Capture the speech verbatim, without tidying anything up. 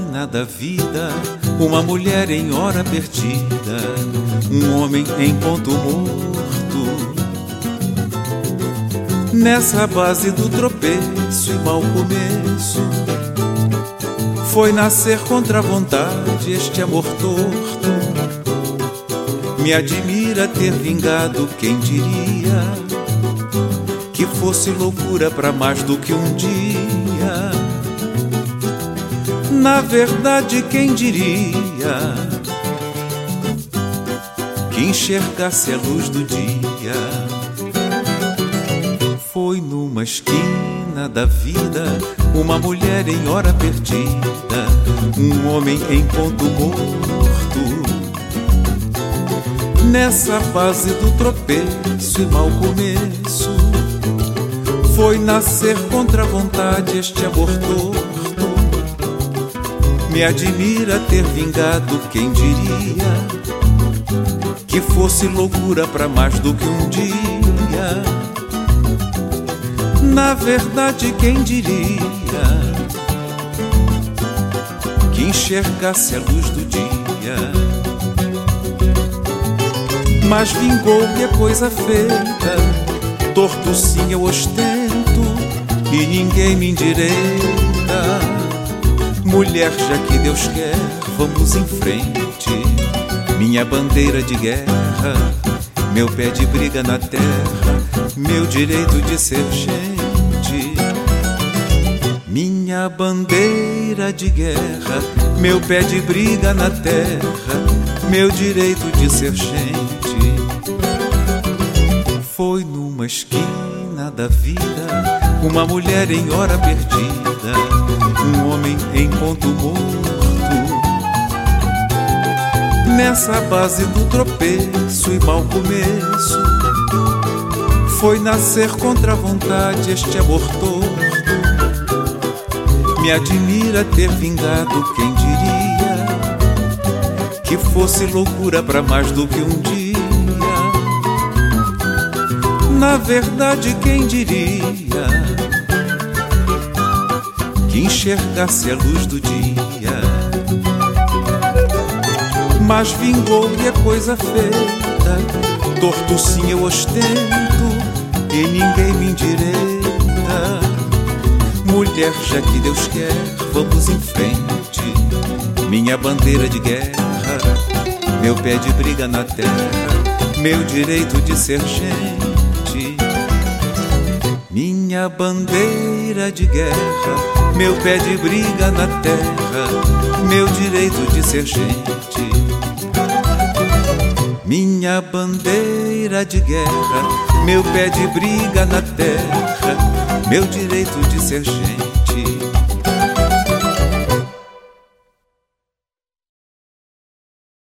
esquina da vida, uma mulher em hora perdida, um homem em ponto morto. Nessa base do tropeço e mau começo, foi nascer contra a vontade este amor torto. Me admira ter vingado, quem diria que fosse loucura pra mais do que um dia. Na verdade, quem diria que enxergasse a luz do dia. Foi numa esquina da vida, uma mulher em hora perdida, um homem em ponto morto. Nessa fase do tropeço e mau começo, foi nascer contra a vontade este amor torto. Me admira ter vingado, quem diria que fosse loucura pra mais do que um dia. Na verdade, quem diria que enxergasse a luz do dia. Mas vingou e é coisa feita, torto sim eu ostento e ninguém me endireita. Mulher, já que Deus quer, vamos em frente. Minha bandeira de guerra, meu pé de briga na terra, meu direito de ser gente. Minha bandeira de guerra, meu pé de briga na terra, meu direito de ser gente. Foi numa esquina da vida, uma mulher em hora perdida, um homem em ponto morto. Nessa base do tropeço e mau começo, foi nascer contra a vontade este amor torto. Me admira ter vingado, quem diria que fosse loucura pra mais do que um dia. Na verdade, quem diria que enxergasse a luz do dia. Mas vingou e é coisa feita, torto sim eu ostento e ninguém me endireita. Mulher, já que Deus quer, vamos em frente. Minha bandeira de guerra, meu pé de briga na terra, meu direito de ser gente. Minha bandeira de guerra, meu pé de briga na terra, meu direito de ser gente. Minha bandeira de guerra, meu pé de briga na terra, meu direito de ser gente.